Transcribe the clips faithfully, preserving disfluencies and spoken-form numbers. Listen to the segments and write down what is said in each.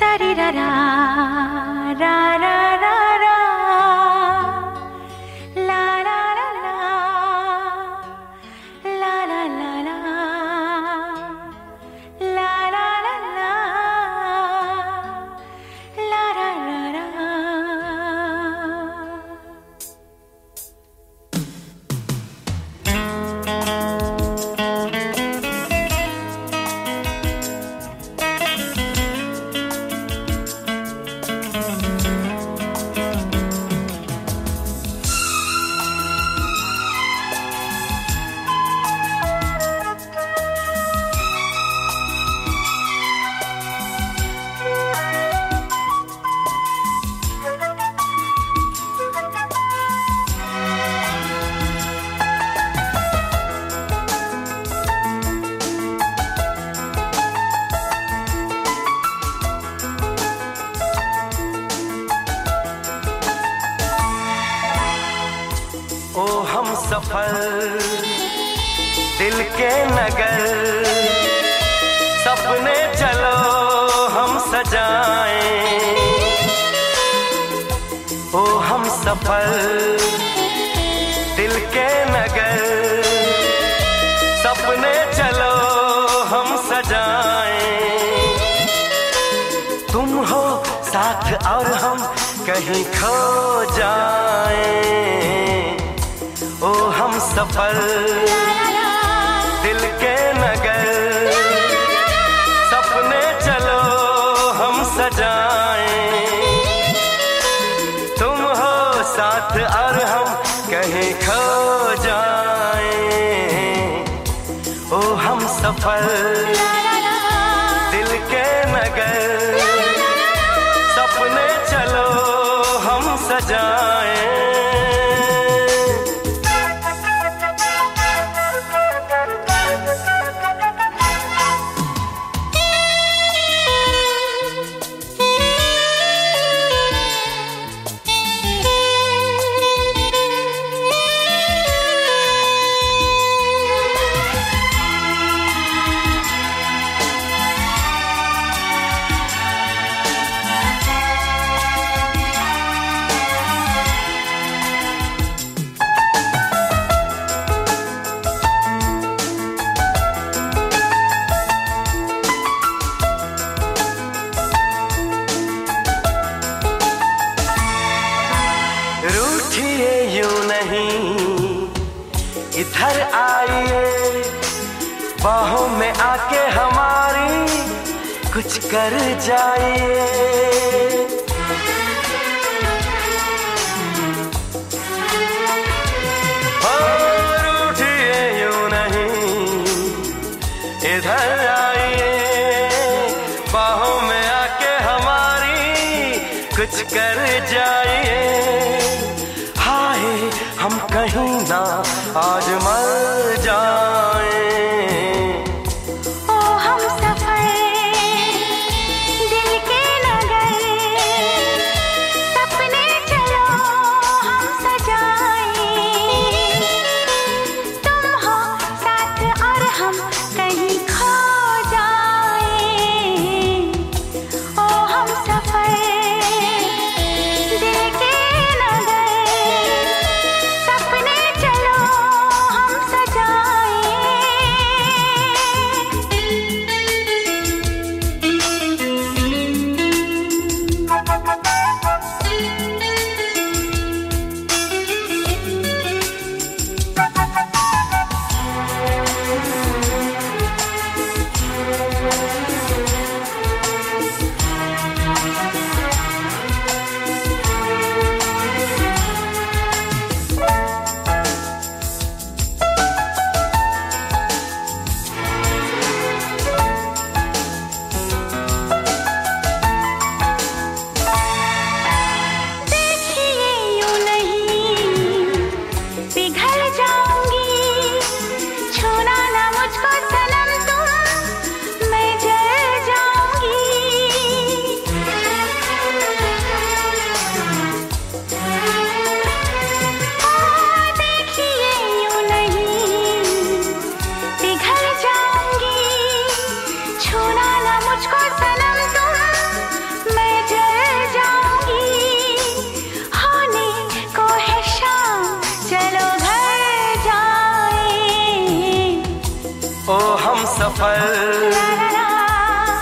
तारी रा रा रा रा रा रा ला ला ला ला ला ला ला ला ला ला ला ला ला रा रा रा। ओ हम सफर दिल के नगर, सपने चलो हम सजाएं। ओ हम सफर दिल के नगर, सपने चलो हम सजाएं। तुम हो साथ और हम कहीं खो जाएं। ओ हम सफर दिल के नगर, सपने चलो हम सजाएं। तुम हो साथ और हम कहीं खो जाएं। ओ हम सफर दिल के नगर, सपने चलो हम सजाएं। रूठिए यूं नहीं इधर आइए, बाहों में आके हमारी कुछ कर जाइए। ओ रूठिए यूं नहीं इधर आइए, बाहों में आके हमारी कुछ कर जाइए। हम कहीं ना आज मर जाएं। ओ हम सफर दिल के नगर, सपने चलो हम सजाएं। तुम हो साथ और हम कहीं खो जाएं। ओ हम सफर दिल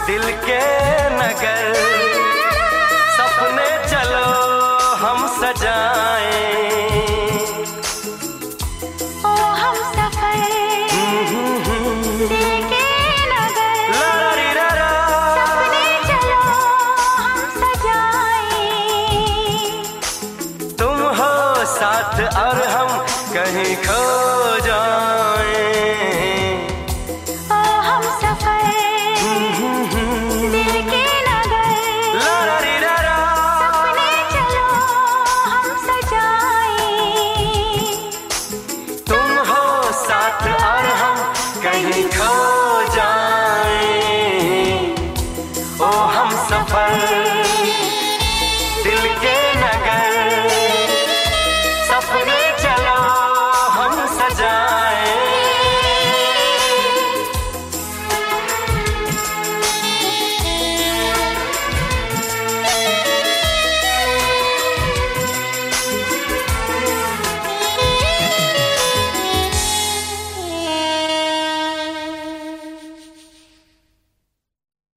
दिल के नगर, सपने चलो हम सजाएं। ओ हम सफर दिल के नगर, सपने चलो हम सजाएं। तुम हो साथ और हम कहीं खो जाएं। ओ हम सफर दिल के नगर, सपने चलो हम सजाएं। तुम हो साथ और हम कहीं खो जाएं। ओ हम सफर